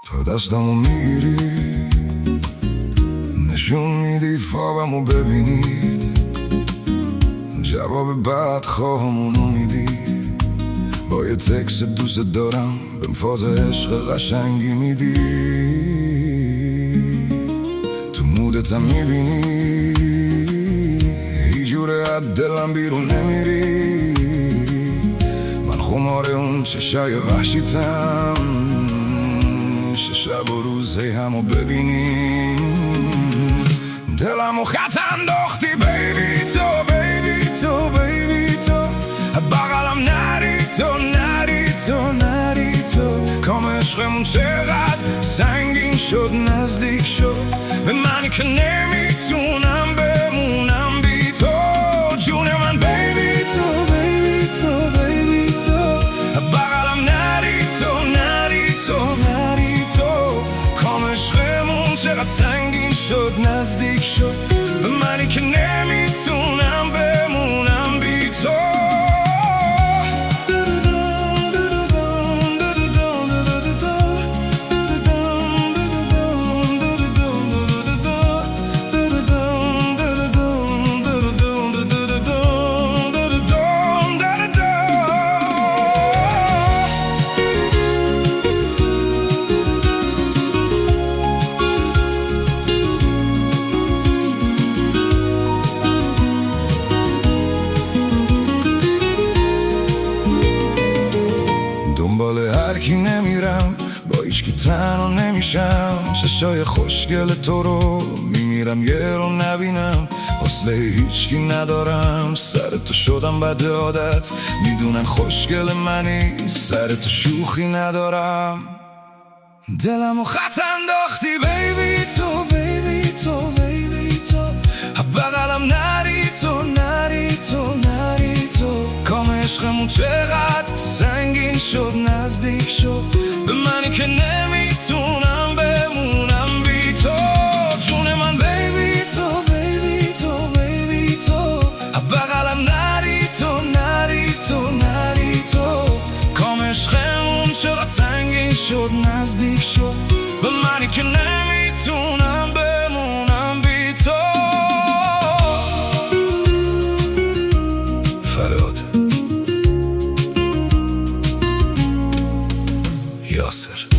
تو دستمو میگیری، نشون میدی خوابمو ببینید، جواب بعد خواهمونو میدی، با یه تکس دوست دارم بهم فاز عشق قشنگی میدی. تو مودتم میبینی هیچ جوره از دلم بیرون نمیری، من خمار اون چشای وحشیتم، شب و روزه همو ببینی. دلمو خط انداختی بیبی تو، بیبی تو، بیبی تو، بغلم نری تو، نری تو، نری تو. کام عشقمون چقدر سنگین شد، نزدیک شد به منی که نمیتونم بمونم بی تو. جون من بیبی تو، بیبی تو، بیبی تو، بغلم نری تو، نری تو، نری تو. کام عشقمون چقدر سنگین شد، نزدیک شد به منی که نمیتونم بمونم بی تو. دنبال هر کی نمیرم، با هیچ کی تنها نمیشم، چشای خوشگل تو رو میمیرم یه رو نبینم، حوصله هیچ کی ندارم، سر تو شدم بد عادت، میدونن خوشگل منی، سر تو شوخی ندارم. دلمو خط انداختی بیبی تو، بیبی تو، بیبی تو، بغلم نری تو، نری تو، نری تو. کام عشقمون چقدر سنگین شد، نزدیک شد به منی که نمیتونم بمونم بی تو. جون من بیبی تو، بیبی تو، بیبی تو، بغلم نری تو، نری تو، نری تو. کام عشقمون چقدر سنگین شد، نزدیک شد به منی که نمیتونم بمونم بی تو. فراد یاسر.